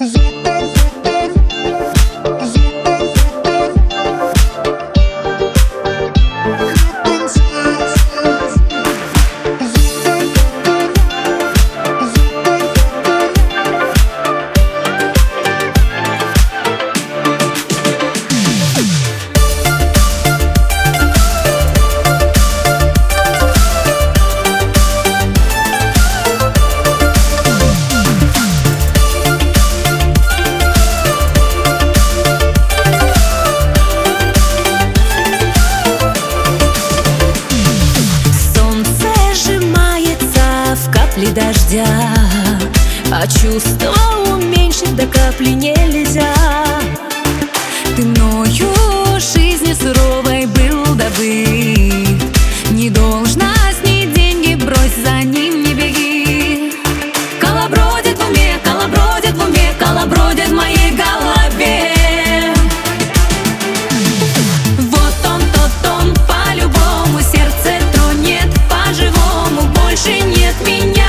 Дождя, а чувства уменьшить до капли нельзя. Ты мною жизни суровой был добыт, не должна снить деньги, брось, за ним не беги. Колобродит в уме, колобродит в уме, колобродит в моей голове. Вот он, тот он, по-любому сердце тронет, по-живому больше нет меня.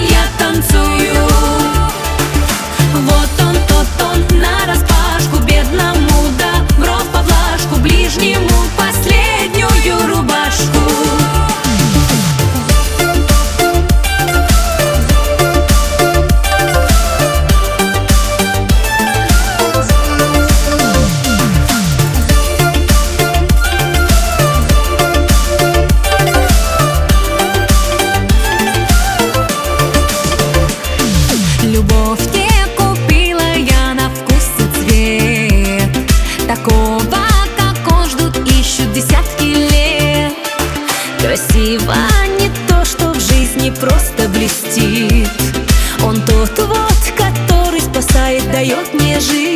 Вот он, тот он, нараспашку бедному, да в ров по влажку ближнему последнюю рубашку. Любовь не купила я на вкус и цвет, такого, как он, ждут, ищут десятки лет. Красиво не то, что в жизни просто блестит. Он тот вот, который спасает, дает мне жизнь.